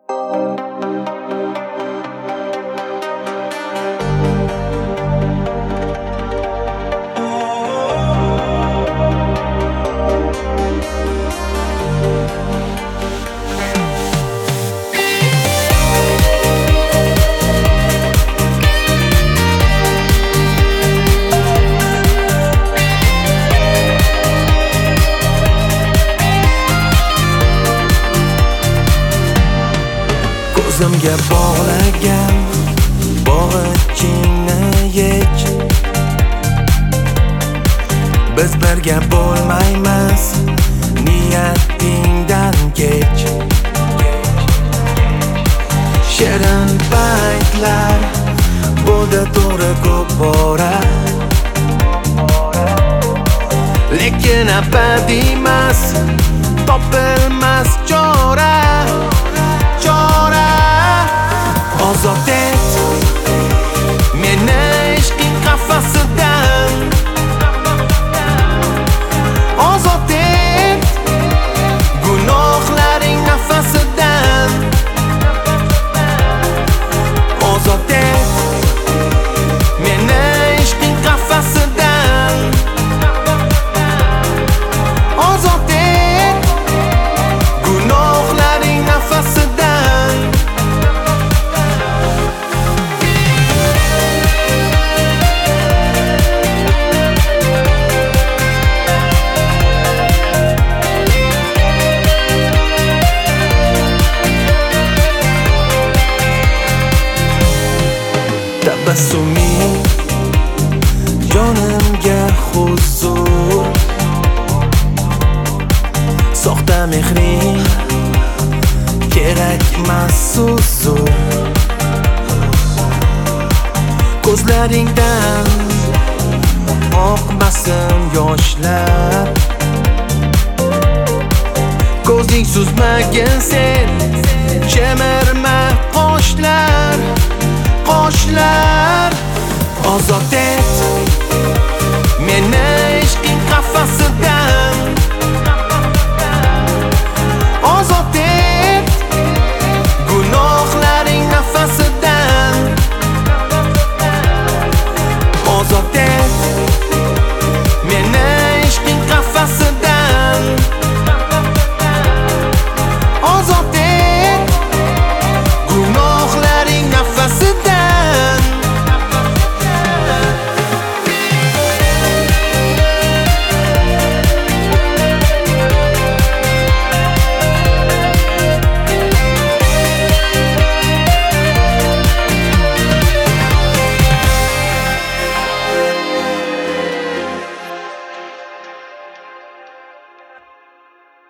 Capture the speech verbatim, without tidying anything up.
Ko'zimga bog'lagan bog'ichingni yech. Biz birga bo'lmaymiz, niyatingdan kech. Shirin paytlar bo'ldi to'g'ri ko'p bora, lekin abadiy emas, topilmas chora. Ozod et meni ishqing qafasidan, ozod et gunohlaring nafasidan, ozod et meni ishqing qafasidan, ozod et gunohlaring nafasidan. Tabassuming jonimga huzur, soxta mehring kerakmas huzur. Ko'zlaringdan oqmasin yoshlar, ko'zing suzmagin sen, chemirma qoshlar, qoshlar. Ozod et